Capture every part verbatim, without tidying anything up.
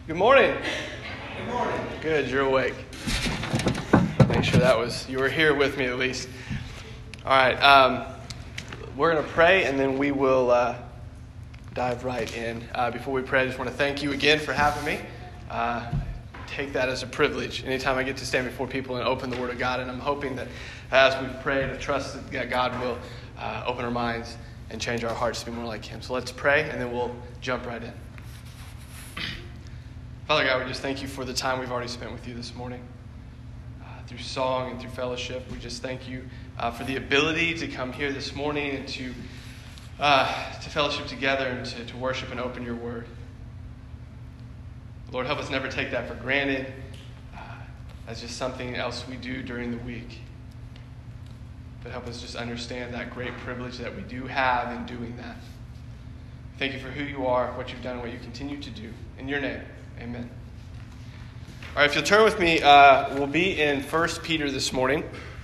Good morning. Good morning. Good, you're awake. Make sure that was, you were here with me at least. All right, um, we're going to pray and then we will uh, dive right in. Uh, before we pray, I just want to thank you again for having me. Uh, take that as a privilege. Anytime I get to stand before people and open the Word of God, and I'm hoping that as we've prayed, I trust that God will uh, open our minds and change our hearts to be more like Him. So let's pray and then we'll jump right in. Father God, we just thank you for the time we've already spent with you this morning. Uh, through song and through fellowship, we just thank you uh, for the ability to come here this morning and to uh, to fellowship together and to, to worship and open your word. Lord, help us never take that for granted uh, as just something else we do during the week. But help us just understand that great privilege that we do have in doing that. Thank you for who you are, what you've done, and what you continue to do. In your name. Amen. All right, if you'll turn with me, uh, we'll be in First Peter this morning.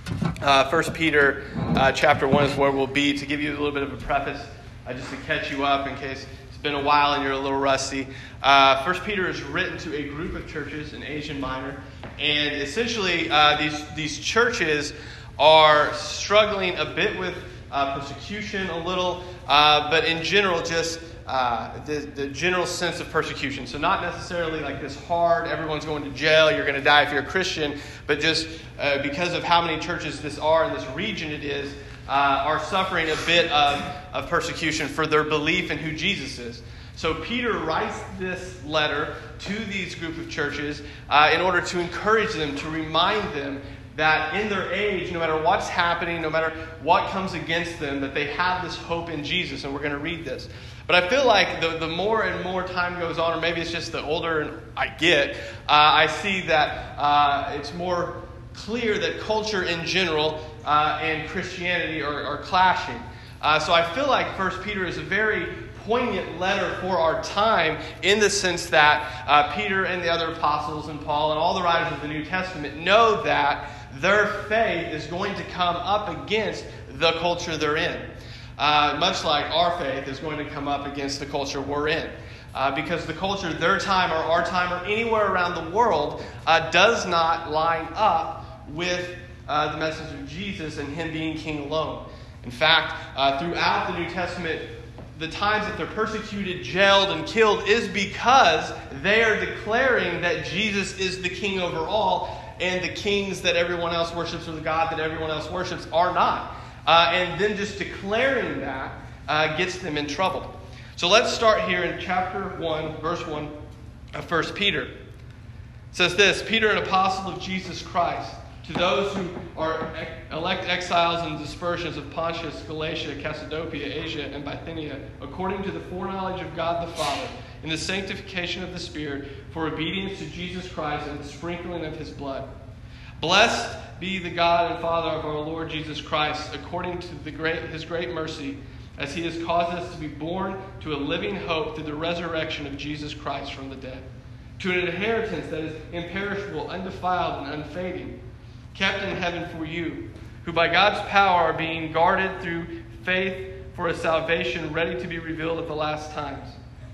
Uh, First Peter uh, chapter one is where we'll be. To give you a little bit of a preface, uh, just to catch you up in case it's been a while and you're a little rusty. Uh, First Peter is written to a group of churches in Asia Minor. And essentially, uh, these, these churches are struggling a bit with uh, persecution a little, uh, but in general, just Uh, the, the general sense of persecution. So not necessarily like this hard, everyone's going to jail, you're going to die if you're a Christian, but just uh, because of how many churches this are in this region it is, uh, are suffering a bit of, of persecution for their belief in who Jesus is. So Peter writes this letter to these group of churches uh, in order to encourage them, to remind them that in their age, no matter what's happening, no matter what comes against them, that they have this hope in Jesus. And we're going to read this. But I feel like the, the more and more time goes on, or maybe it's just the older I get, uh, I see that uh, it's more clear that culture in general uh, and Christianity are, are clashing. Uh, so I feel like First Peter is a very poignant letter for our time in the sense that uh, Peter and the other apostles and Paul and all the writers of the New Testament know that their faith is going to come up against the culture they're in. Uh, much like our faith is going to come up against the culture we're in. Uh, because the culture, their time or our time or anywhere around the world uh, does not line up with uh, the message of Jesus and Him being King alone. In fact, uh, throughout the New Testament, the times that they're persecuted, jailed, and killed is because they are declaring that Jesus is the King over all, and the kings that everyone else worships or the God that everyone else worships are not. Uh, and then just declaring that uh, gets them in trouble. So let's start here in chapter one, verse one of First Peter. It says this: Peter, an apostle of Jesus Christ, to those who are elect exiles and dispersions of Pontus, Galatia, Cappadocia, Asia, and Bithynia, according to the foreknowledge of God the Father, in the sanctification of the Spirit, for obedience to Jesus Christ and the sprinkling of His blood. Blessed be the God and Father of our Lord Jesus Christ, according to the great His great mercy, as He has caused us to be born to a living hope through the resurrection of Jesus Christ from the dead, to an inheritance that is imperishable, undefiled, and unfading, kept in heaven for you, who by God's power are being guarded through faith for a salvation ready to be revealed at the last times.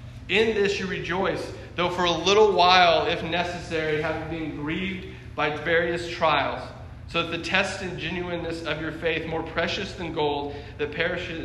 In this you rejoice, though for a little while, if necessary, having been grieved by various trials, so that the test and genuineness of your faith, more precious than gold that perishes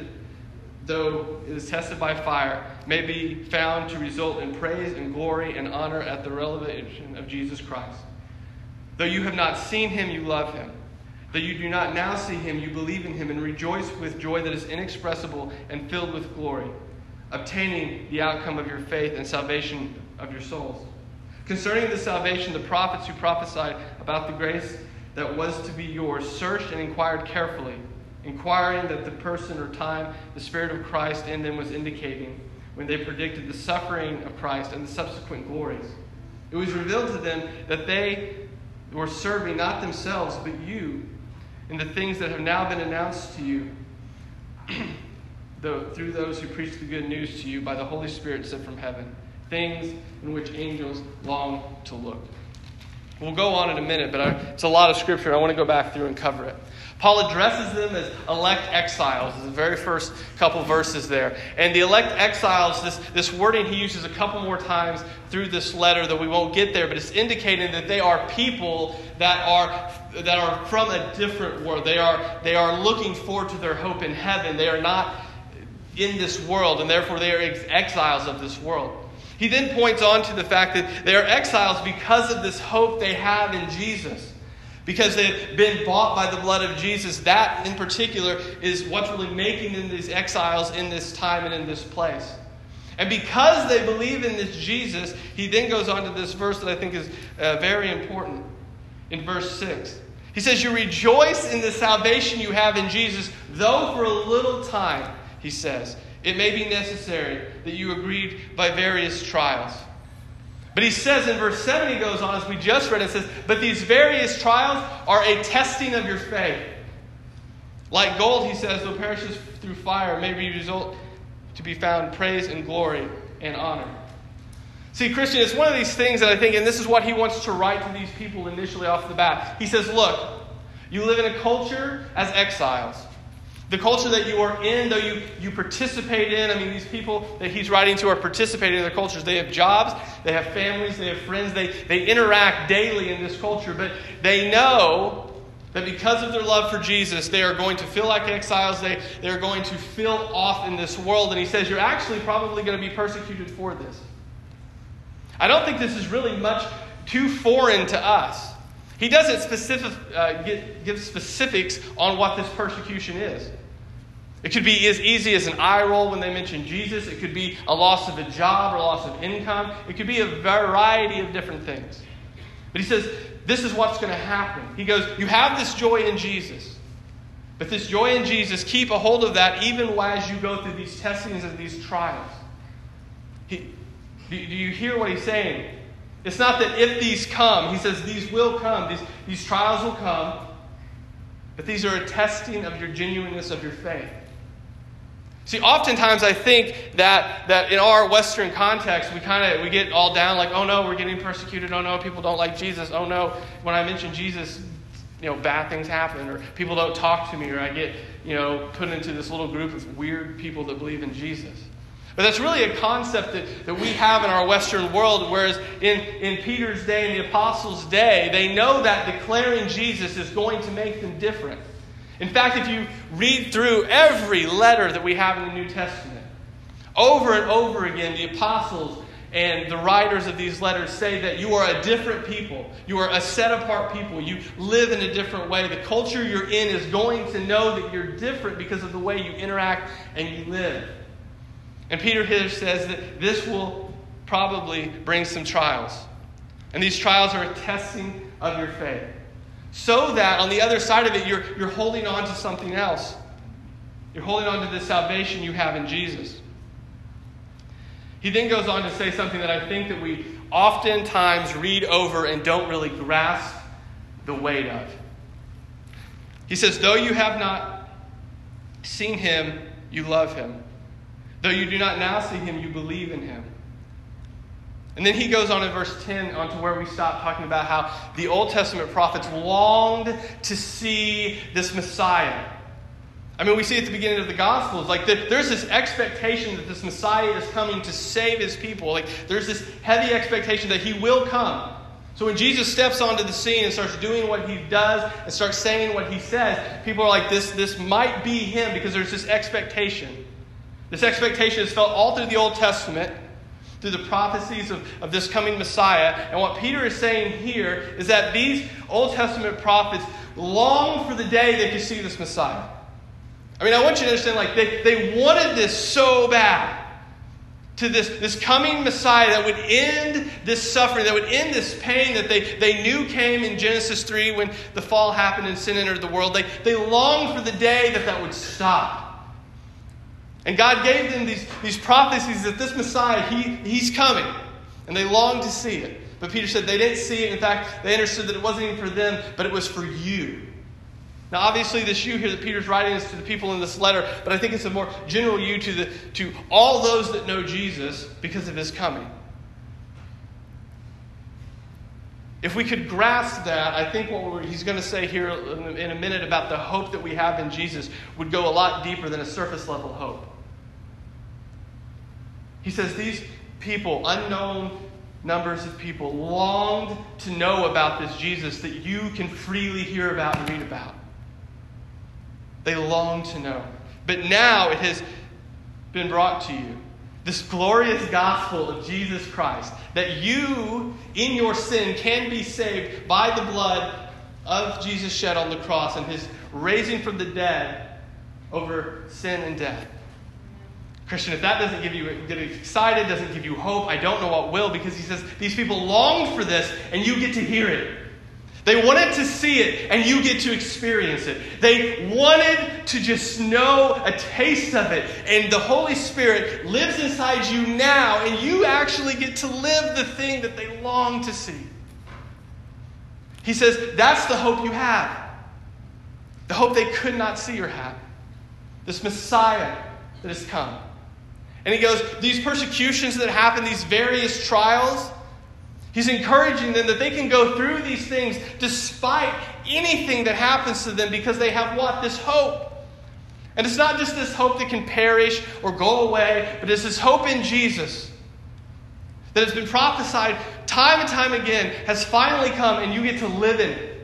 though it is tested by fire, may be found to result in praise and glory and honor at the revelation of Jesus Christ. Though you have not seen Him, you love Him. Though you do not now see Him, you believe in Him and rejoice with joy that is inexpressible and filled with glory, obtaining the outcome of your faith and salvation of your souls. Concerning the salvation, the prophets who prophesied about the grace that was to be yours searched and inquired carefully, inquiring that the person or time the Spirit of Christ in them was indicating when they predicted the suffering of Christ and the subsequent glories. It was revealed to them that they were serving not themselves but you in the things that have now been announced to you though, through those who preach the good news to you by the Holy Spirit sent from heaven, things in which angels long to look. We'll go on in a minute, but I, it's a lot of scripture. I want to go back through and cover it. Paul addresses them as elect exiles. It's the very first couple verses there. And the elect exiles, this, this wording he uses a couple more times through this letter that we won't get there, but it's indicating that they are people that are that are from a different world. They are, they are looking forward to their hope in heaven. They are not in this world, and therefore they are ex- exiles of this world. He then points on to the fact that they are exiles because of this hope they have in Jesus. Because they've been bought by the blood of Jesus. That in particular is what's really making them these exiles in this time and in this place. And because they believe in this Jesus, he then goes on to this verse that I think is uh, very important. In verse six. He says, you rejoice in the salvation you have in Jesus, though for a little time, he says, it may be necessary that you agreed by various trials. But he says in verse seven, he goes on, as we just read, it says, but these various trials are a testing of your faith. Like gold, he says, though perishes through fire, may result to be found praise and glory and honor. See, Christian, it's one of these things that I think, and this is what he wants to write to these people initially off the bat. He says, look, you live in a culture as exiles. The culture that you are in, though you, you participate in, I mean, these people that he's writing to are participating in their cultures. They have jobs, they have families, they have friends, they, they interact daily in this culture. But they know that because of their love for Jesus, they are going to feel like exiles. They, they are going to feel off in this world. And he says, you're actually probably going to be persecuted for this. I don't think this is really much too foreign to us. He doesn't specific, uh, give, give specifics on what this persecution is. It could be as easy as an eye roll when they mention Jesus. It could be a loss of a job or loss of income. It could be a variety of different things. But he says, this is what's going to happen. He goes, you have this joy in Jesus. But this joy in Jesus, keep a hold of that even as you go through these testings and these trials. He, do you hear what he's saying? It's not that if these come, he says these will come, these, these trials will come, but these are a testing of your genuineness of your faith. See, oftentimes I think that, that in our Western context, we kind of we get all down like, oh no, we're getting persecuted, oh no, people don't like Jesus, oh no, when I mention Jesus, you know, bad things happen, or people don't talk to me, or I get, you know, put into this little group of weird people that believe in Jesus. But that's really a concept that, that we have in our Western world, whereas in, in Peter's day and the apostles' day, they know that declaring Jesus is going to make them different. In fact, if you read through every letter that we have in the New Testament, over and over again, the apostles and the writers of these letters say that you are a different people. You are a set-apart people. You live in a different way. The culture you're in is going to know that you're different because of the way you interact and you live. And Peter here says that this will probably bring some trials. And these trials are a testing of your faith. So that on the other side of it, you're, you're holding on to something else. You're holding on to the salvation you have in Jesus. He then goes on to say something that I think that we oftentimes read over and don't really grasp the weight of. He says, though you have not seen him, you love him. Though you do not now see him, you believe in him. And then he goes on in verse ten, on to where we stop talking about how the Old Testament prophets longed to see this Messiah. I mean, we see at the beginning of the Gospels, like the, there's this expectation that this Messiah is coming to save his people. Like there's this heavy expectation that he will come. So when Jesus steps onto the scene and starts doing what he does and starts saying what he says, people are like, this, this might be him, because there's this expectation. This expectation is felt all through the Old Testament, through the prophecies of, of this coming Messiah. And what Peter is saying here is that these Old Testament prophets long for the day they could see this Messiah. I mean, I want you to understand, like, they, they wanted this so bad. To this, this coming Messiah that would end this suffering, that would end this pain that they, they knew came in Genesis three when the fall happened and sin entered the world. They, they longed for the day that that would stop. And God gave them these, these prophecies that this Messiah, he, he's coming. And they longed to see it. But Peter said they didn't see it. In fact, they understood that it wasn't even for them, but it was for you. Now, obviously, this you here that Peter's writing is to the people in this letter, but I think it's a more general you to, the, to all those that know Jesus because of his coming. If we could grasp that, I think what we're, he's going to say here in a minute about the hope that we have in Jesus would go a lot deeper than a surface level hope. He says these people, unknown numbers of people, longed to know about this Jesus that you can freely hear about and read about. They long to know. But now it has been brought to you. This glorious gospel of Jesus Christ, that you, in your sin, can be saved by the blood of Jesus shed on the cross and his raising from the dead over sin and death. Christian, if that doesn't give you get excited, doesn't give you hope, I don't know what will, because he says these people longed for this and you get to hear it. They wanted to see it, and you get to experience it. They wanted to just know a taste of it. And the Holy Spirit lives inside you now, and you actually get to live the thing that they long to see. He says, that's the hope you have. The hope they could not see or have. This Messiah that has come. And he goes, these persecutions that happen, these various trials, he's encouraging them that they can go through these things despite anything that happens to them because they have what? This hope. And it's not just this hope that can perish or go away, but it's this hope in Jesus that has been prophesied time and time again, has finally come, and you get to live in it.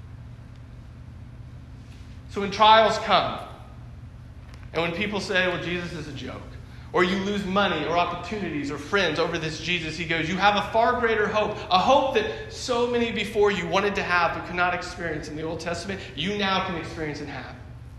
So when trials come, and when people say, well, Jesus is a joke, or you lose money or opportunities or friends over this Jesus, he goes, you have a far greater hope. A hope that so many before you wanted to have but could not experience in the Old Testament, you now can experience and have.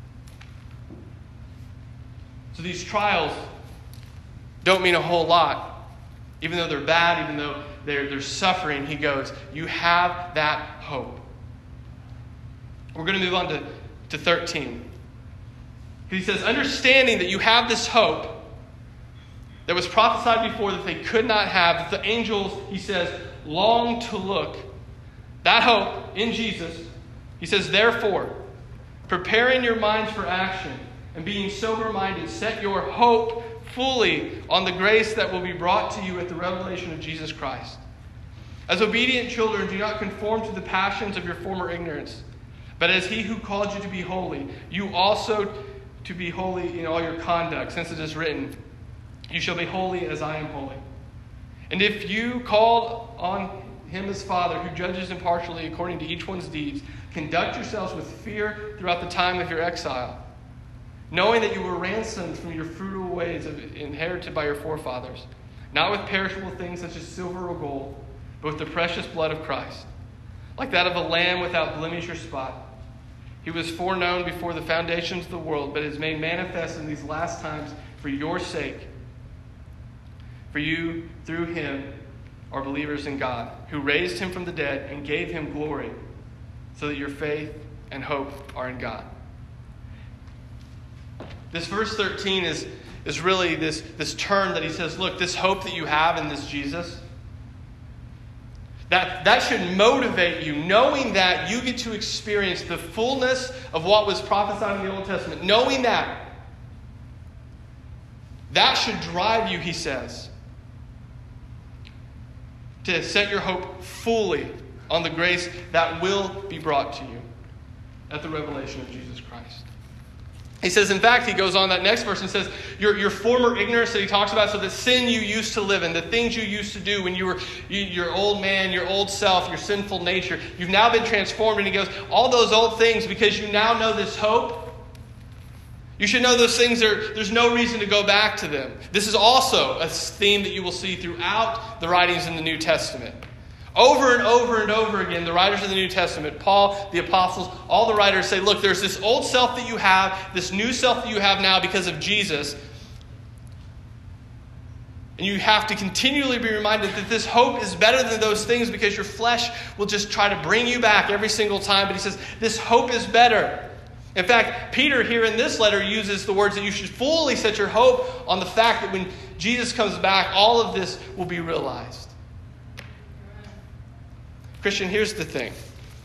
So these trials don't mean a whole lot. Even though they're bad, even though they're, they're suffering, he goes, you have that hope. We're going to move on to, to thirteen. He says, understanding that you have this hope that was prophesied before that they could not have, that the angels, he says, long to look. That hope in Jesus, he says, therefore, preparing your minds for action and being sober-minded, set your hope fully on the grace that will be brought to you at the revelation of Jesus Christ. As obedient children, do not conform to the passions of your former ignorance, but as he who called you to be holy, you also to be holy in all your conduct, since it is written, you shall be holy as I am holy. And if you called on him as Father, who judges impartially according to each one's deeds, conduct yourselves with fear throughout the time of your exile, knowing that you were ransomed from your fruitful ways of, inherited by your forefathers, not with perishable things such as silver or gold, but with the precious blood of Christ, like that of a lamb without blemish or spot. He was foreknown before the foundations of the world, but is made manifest in these last times for your sake. For you, through him, are believers in God, who raised him from the dead and gave him glory, so that your faith and hope are in God. This verse thirteen is, is really this, this term that he says, look, this hope that you have in this Jesus, that, that should motivate you, knowing that you get to experience the fullness of what was prophesied in the Old Testament. Knowing that, that should drive you, he says, to set your hope fully on the grace that will be brought to you at the revelation of Jesus Christ. He says, in fact, he goes on that next verse and says, your, your former ignorance that he talks about, so the sin you used to live in, the things you used to do when you were you, your old man, your old self, your sinful nature, you've now been transformed. And he goes, all those old things, because you now know this hope, you should know those things, are, there's no reason to go back to them. This is also a theme that you will see throughout the writings in the New Testament. Over and over and over again, the writers of the New Testament, Paul, the apostles, all the writers say, look, there's this old self that you have, this new self that you have now because of Jesus. And you have to continually be reminded that this hope is better than those things, because your flesh will just try to bring you back every single time. But he says, this hope is better. In fact, Peter here in this letter uses the words that you should fully set your hope on the fact that when Jesus comes back, all of this will be realized. Christian, here's the thing.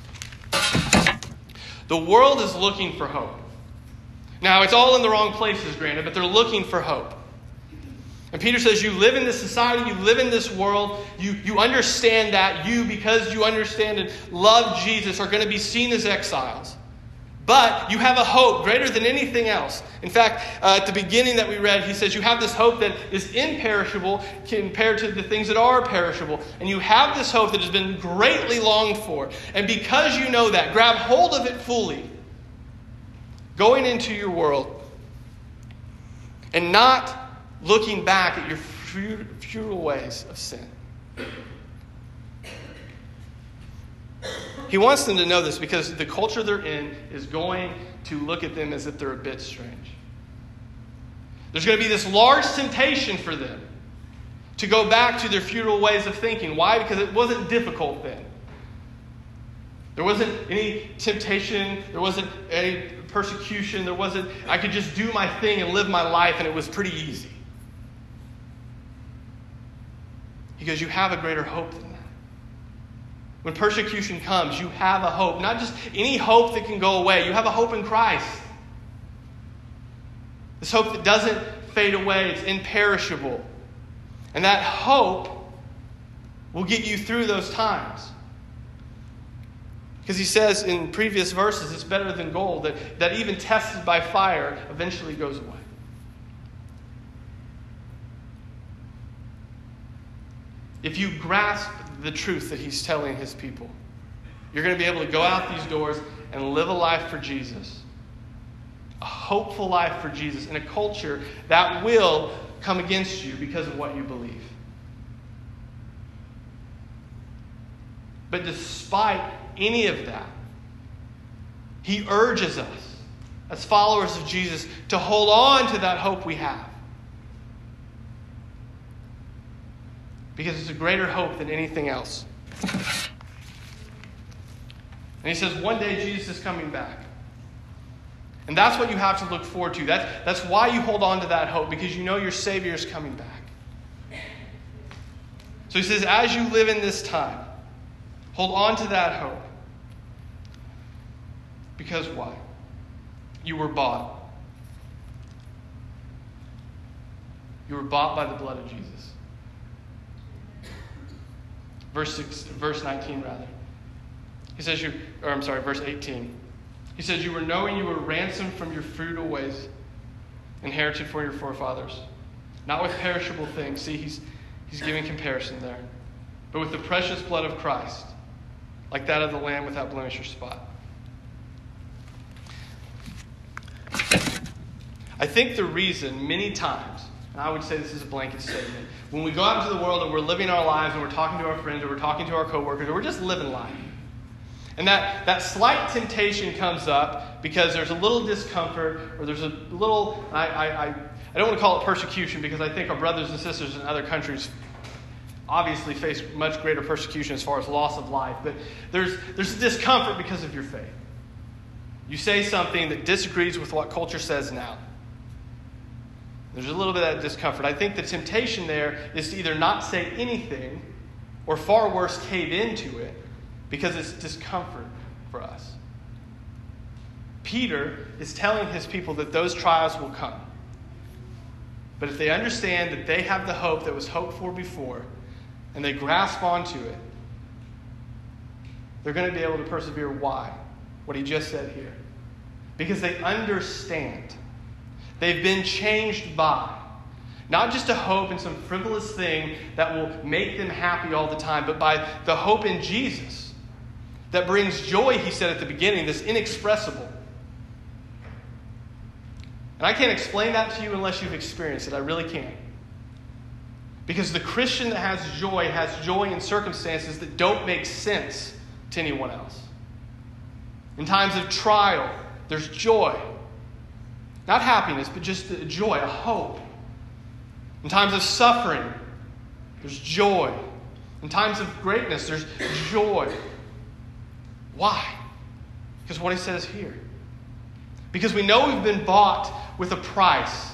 The world is looking for hope. Now, it's all in the wrong places, granted, but they're looking for hope. And Peter says, you live in this society, you live in this world, you, you understand that you, because you understand and love Jesus, are going to be seen as exiles. But you have a hope greater than anything else. In fact, uh, at the beginning that we read, he says you have this hope that is imperishable compared to the things that are perishable. And you have this hope that has been greatly longed for. And because you know that, grab hold of it fully, going into your world and not looking back at your futile ways of sin. He wants them to know this because the culture they're in is going to look at them as if they're a bit strange. There's going to be this large temptation for them to go back to their futile ways of thinking. Why? Because it wasn't difficult then. There wasn't any temptation. There wasn't any persecution. There wasn't, I could just do my thing and live my life and it was pretty easy. Because you have a greater hope than that. When persecution comes, you have a hope. Not just any hope that can go away. You have a hope in Christ. This hope that doesn't fade away. It's imperishable. And that hope will get you through those times. Because he says in previous verses, it's better than gold, that, that even tested by fire eventually goes away. If you grasp the truth that he's telling his people, you're going to be able to go out these doors and live a life for Jesus. A hopeful life for Jesus in a culture that will come against you because of what you believe. But despite any of that, he urges us as followers of Jesus to hold on to that hope we have. Because it's a greater hope than anything else. And he says, one day Jesus is coming back. And that's what you have to look forward to. That's, that's why you hold on to that hope, because you know your Savior is coming back. So he says, as you live in this time, hold on to that hope. Because why? You were bought. You were bought by the blood of Jesus. Verse six, verse nineteen, rather. He says you, or I'm sorry, verse eighteen. He says, you were knowing you were ransomed from your futile ways, inherited for your forefathers, not with perishable things. See, he's he's giving comparison there, but with the precious blood of Christ, like that of the Lamb without blemish or spot. I think the reason many times, and I would say this is a blanket statement, when we go out into the world and we're living our lives and we're talking to our friends or we're talking to our coworkers or we're just living life, and that, that slight temptation comes up because there's a little discomfort or there's a little, I, I, I, I don't want to call it persecution because I think our brothers and sisters in other countries obviously face much greater persecution as far as loss of life, but there's, there's a discomfort because of your faith. You say something that disagrees with what culture says now. There's a little bit of that discomfort. I think the temptation there is to either not say anything or far worse, cave into it because it's discomfort for us. Peter is telling his people that those trials will come. But if they understand that they have the hope that was hoped for before and they grasp onto it, they're going to be able to persevere. Why? What he just said here. Because they understand. They've been changed by not just a hope in some frivolous thing that will make them happy all the time, but by the hope in Jesus that brings joy, he said at the beginning, this inexpressible. And I can't explain that to you unless you've experienced it. I really can't. Because the Christian that has joy has joy in circumstances that don't make sense to anyone else. In times of trial, there's joy. Not happiness, but just a joy, a hope. In times of suffering, there's joy. In times of greatness, there's joy. Why? Because what he says here. Because we know we've been bought with a price.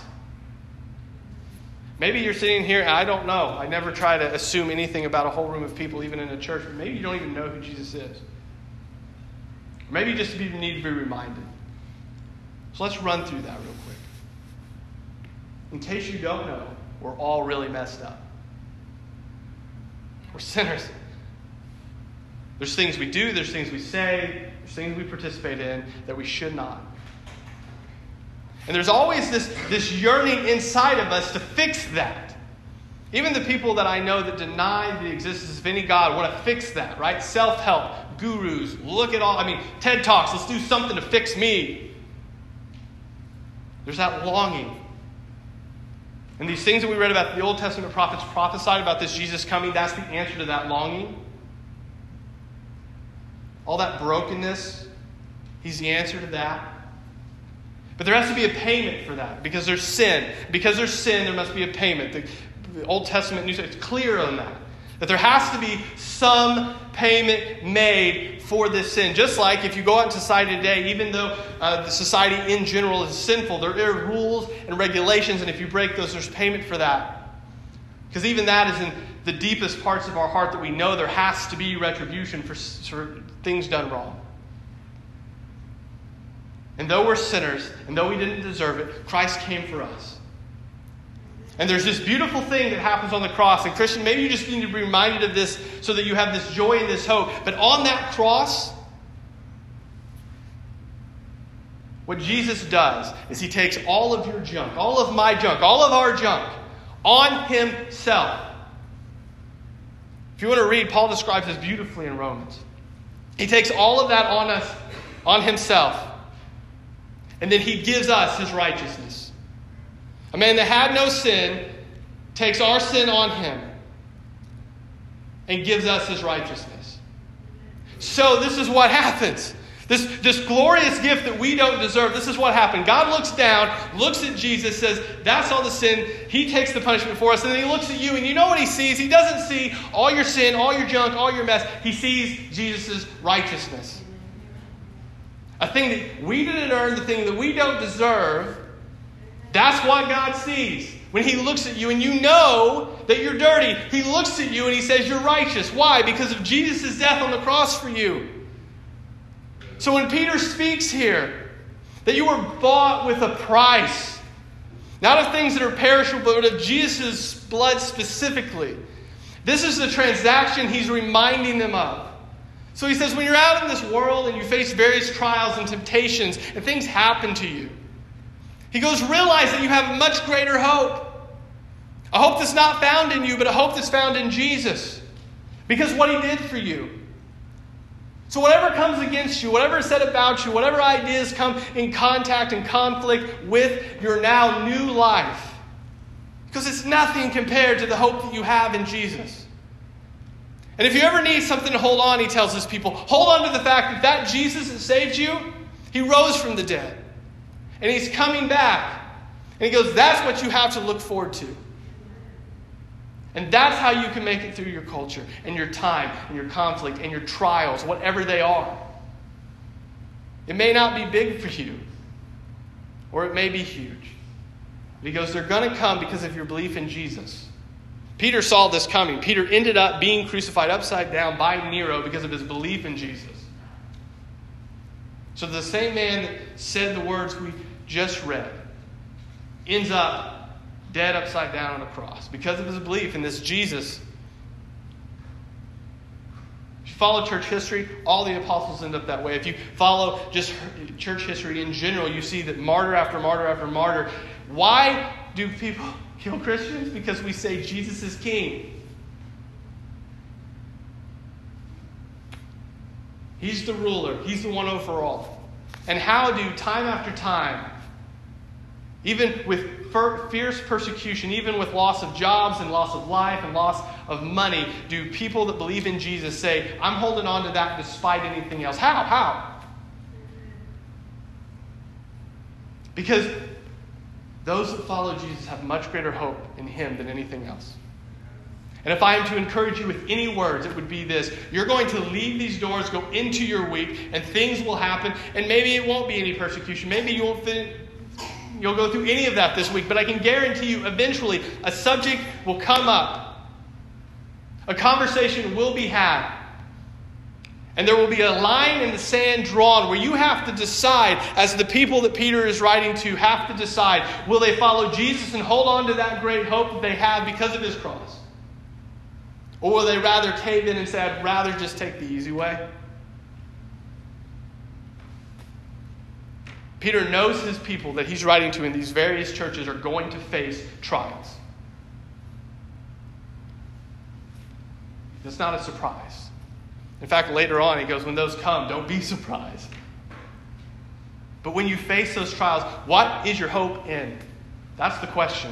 Maybe you're sitting here, and I don't know. I never try to assume anything about a whole room of people, even in a church. But maybe you don't even know who Jesus is. Or maybe you just need to be reminded. So let's run through that real quick. In case you don't know we're all really messed up. We're sinners. There's things we do, there's things we say, there's things we participate in that we should not. And there's always this, this yearning inside of us to fix that. Even the people that I know that deny the existence of any God want to fix that, right? Self-help, gurus, look at all, I mean, TED Talks, let's do something to fix me. There's that longing. And these things that we read about, the Old Testament prophets prophesied about this Jesus coming, that's the answer to that longing. All that brokenness, he's the answer to that. But there has to be a payment for that because there's sin. Because there's sin, there must be a payment. The, the Old Testament, New Testament, it's clear on that. That there has to be some payment made for this sin. Just like if you go out in society today, even though uh, the society in general is sinful, there are rules and regulations, and if you break those, there's payment for that. Because even that is in the deepest parts of our heart that we know there has to be retribution for, for things done wrong. And though we're sinners, and though we didn't deserve it, Christ came for us. And there's this beautiful thing that happens on the cross. And Christian, maybe you just need to be reminded of this so that you have this joy and this hope. But on that cross, what Jesus does is he takes all of your junk, all of my junk, all of our junk, on himself. If you want to read, Paul describes this beautifully in Romans. He takes all of that on us, on himself. And then he gives us his righteousness. A man that had no sin takes our sin on him and gives us his righteousness. So this is what happens. This, this glorious gift that we don't deserve, this is what happened. God looks down, looks at Jesus, says, that's all the sin. He takes the punishment for us. And then he looks at you, and you know what he sees? He doesn't see all your sin, all your junk, all your mess. He sees Jesus' righteousness. A thing that we didn't earn, the thing that we don't deserve. That's what God sees. When he looks at you and you know that you're dirty, he looks at you and he says you're righteous. Why? Because of Jesus' death on the cross for you. So when Peter speaks here, that you were bought with a price, not of things that are perishable, but of Jesus' blood specifically. This is the transaction he's reminding them of. So he says, when you're out in this world and you face various trials and temptations and things happen to you, he goes, realize that you have much greater hope. A hope that's not found in you, but a hope that's found in Jesus. Because what he did for you. So whatever comes against you, whatever is said about you, whatever ideas come in contact and conflict with your now new life, because it's nothing compared to the hope that you have in Jesus. And if you ever need something to hold on, he tells his people, hold on to the fact that that Jesus that saved you, he rose from the dead. And he's coming back. And he goes, that's what you have to look forward to. And that's how you can make it through your culture and your time and your conflict and your trials, whatever they are. It may not be big for you, or it may be huge. But he goes, they're going to come because of your belief in Jesus. Peter saw this coming. Peter ended up being crucified upside down by Nero because of his belief in Jesus. So the same man that said the words we just read ends up dead upside down on a cross because of his belief in this Jesus. If you follow church history, all the apostles end up that way. If you follow just church history in general, you see that martyr after martyr after martyr. Why do people kill Christians? Because we say Jesus is king. He's the ruler. He's the one over all. And how do, time after time, even with fierce persecution, even with loss of jobs and loss of life and loss of money, do people that believe in Jesus say, I'm holding on to that despite anything else? How? How? Because those that follow Jesus have much greater hope in him than anything else. And if I am to encourage you with any words, it would be this. You're going to leave these doors, go into your week, and things will happen. And maybe it won't be any persecution. Maybe you won't fit, you'll go through any of that this week. But I can guarantee you, eventually, a subject will come up. A conversation will be had. And there will be a line in the sand drawn where you have to decide, as the people that Peter is writing to have to decide, will they follow Jesus and hold on to that great hope that they have because of his cross? Or will they rather cave in and say, I'd rather just take the easy way? Peter knows his people that he's writing to in these various churches are going to face trials. It's not a surprise. In fact, later on, he goes, when those come, don't be surprised. But when you face those trials, what is your hope in? That's the question.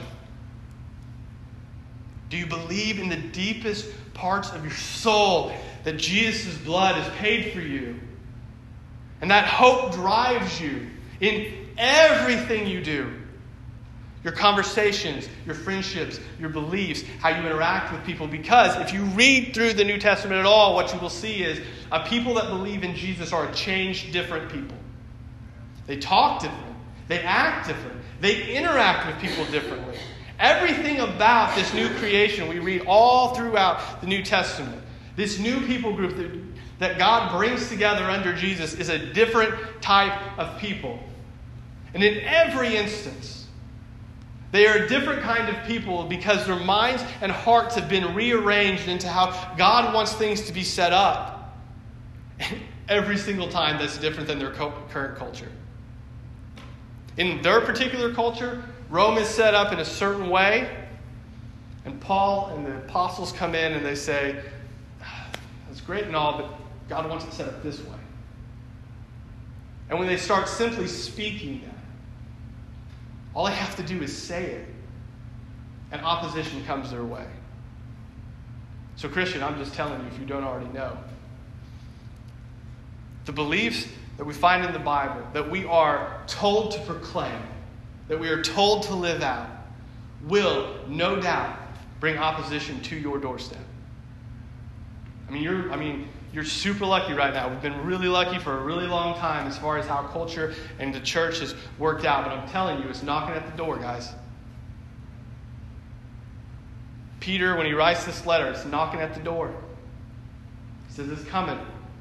Do you believe in the deepest parts of your soul that Jesus' blood has paid for you? And that hope drives you in everything you do. Your conversations, your friendships, your beliefs, how you interact with people. Because if you read through the New Testament at all, what you will see is a people that believe in Jesus are a changed, different people. They talk different. They act different. They interact with people differently. Everything about this new creation we read all throughout the New Testament. This new people group that, that God brings together under Jesus is a different type of people. And in every instance, they are a different kind of people because their minds and hearts have been rearranged into how God wants things to be set up. Every single time that's different than their co- current culture. In their particular culture, Rome is set up in a certain way. And Paul and the apostles come in and they say, that's great and all, but God wants it set up this way. And when they start simply speaking that, all they have to do is say it, and opposition comes their way. So Christian, I'm just telling you if you don't already know. The beliefs that we find in the Bible, that we are told to proclaim, that we are told to live out, will, no doubt, bring opposition to your doorstep. I mean, you're, I mean, you're super lucky right now. We've been really lucky for a really long time as far as how culture and the church has worked out. But I'm telling you, it's knocking at the door, guys. Peter, when he writes this letter, it's knocking at the door. He says, it's coming.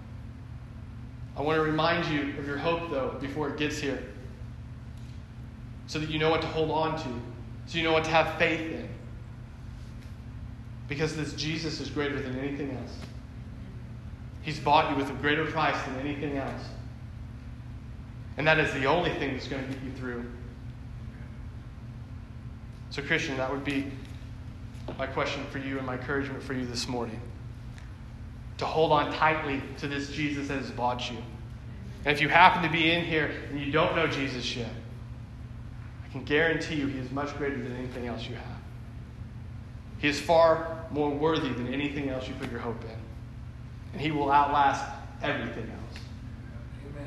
I want to remind you of your hope, though, before it gets here. So that you know what to hold on to. So you know what to have faith in. Because this Jesus is greater than anything else. He's bought you with a greater price than anything else. And that is the only thing that's going to get you through. So, Christian, that would be my question for you and my encouragement for you this morning. To hold on tightly to this Jesus that has bought you. And if you happen to be in here and you don't know Jesus yet, I can guarantee you he is much greater than anything else you have. He is far more worthy than anything else you put your hope in. And he will outlast everything else. Amen.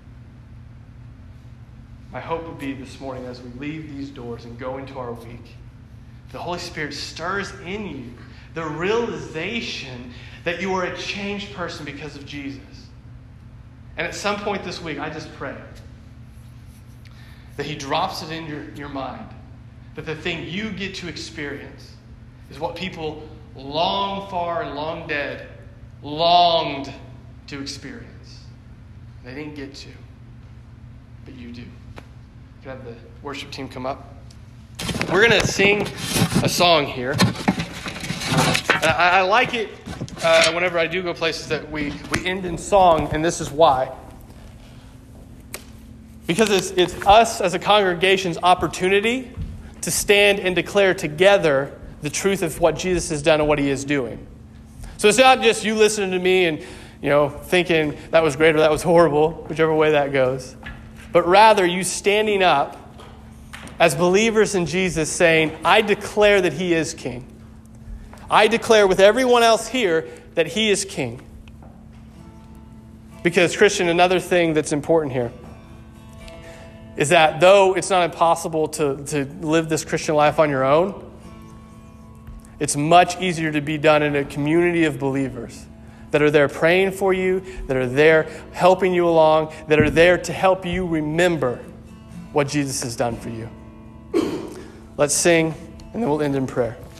My hope would be this morning as we leave these doors and go into our week, the Holy Spirit stirs in you the realization that you are a changed person because of Jesus. And at some point this week, I just pray that he drops it in your, your mind, that the thing you get to experience is what people long far and long dead longed to experience. They didn't get to, but you do. Can I have the worship team come up? We're going to sing a song here. And I, I like it uh, whenever I do go places that we, we end in song, and this is why. Because it's, it's us as a congregation's opportunity to stand and declare together the truth of what Jesus has done and what he is doing. So it's not just you listening to me and, you know, thinking that was great or that was horrible, whichever way that goes. But rather you standing up as believers in Jesus saying, I declare that he is king. I declare with everyone else here that he is king. Because, Christian, another thing that's important here is that though it's not impossible to, to live this Christian life on your own, it's much easier to be done in a community of believers that are there praying for you, that are there helping you along, that are there to help you remember what Jesus has done for you. Let's sing, and then we'll end in prayer.